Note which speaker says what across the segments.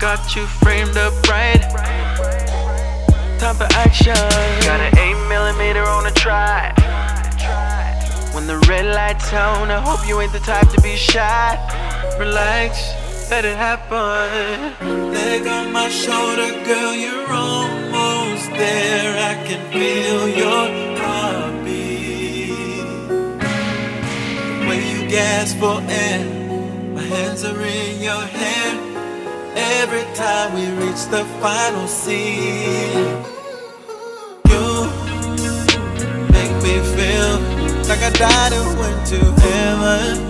Speaker 1: got you framed up right. Time for action. Got an 8mm on the tri. When the red light's on, I hope you ain't the type to be shy. Relax, let it happen.
Speaker 2: Leg on my shoulder, girl, you're almost there. I can feel your heartbeat. The way you gasp for air, my hands are in your hair. Every time we reach the final scene, you make me feel like I died and went to heaven.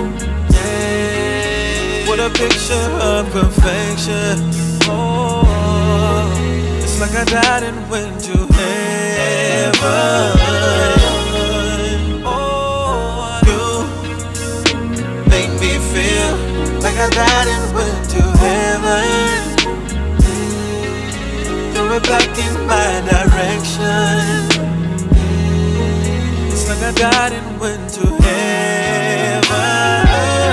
Speaker 2: Yeah. What a picture of perfection. Oh, it's like I died and went to heaven. Oh, you make me feel like I died and went to heaven. Throw it back in my direction. It's like I died and went to heaven.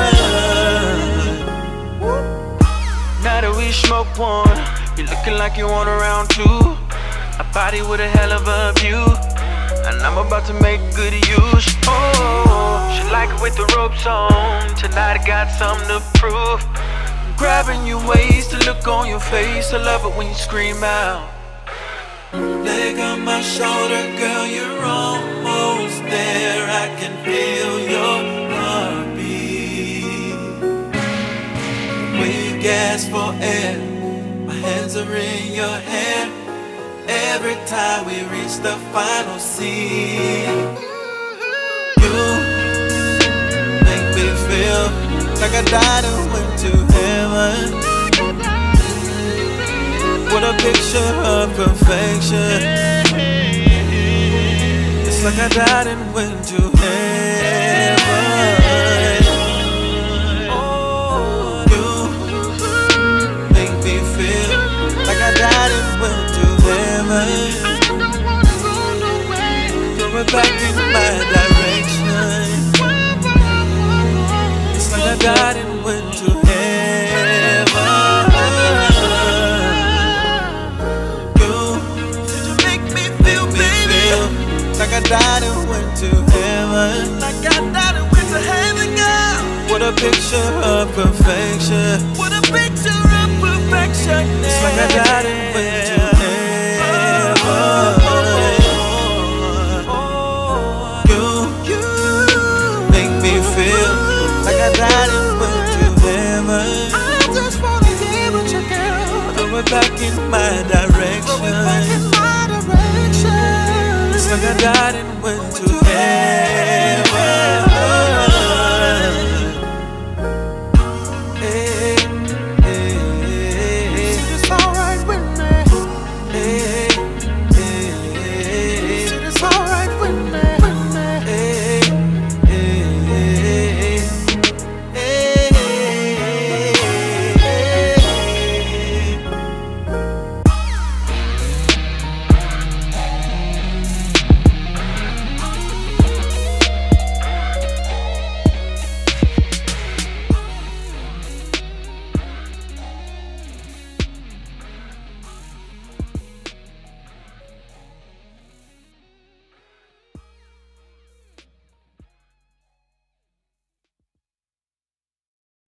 Speaker 1: Now that we smoke one, you're looking like you want a round two. A body with a hell of a view, and I'm about to make good use. Oh, she like it with the ropes on. Tonight I got something to prove. I'm grabbing your waist, the look on your face. I love it when you scream out.
Speaker 2: Leg on my shoulder, girl, you're almost there. I can feel your heartbeat. When you gasp for air, my hands are in your hair. Every time we reach the final scene, you make me feel like I died and went to heaven. What a picture of perfection. It's like I died and went to heaven. Oh, you make me feel like I died and went to heaven. Throw it back in my direction. It's like I died and went to heaven. Like I died and went to heaven. Like I died and went to heaven, girl. What a picture of perfection. What a picture of perfection. It's like I died and went to heaven. You make me feel like I died and went to heaven. I just wanna be with you, girl. Throw it back in my direction. Throw it back in my direction. It's like I died and went to heaven.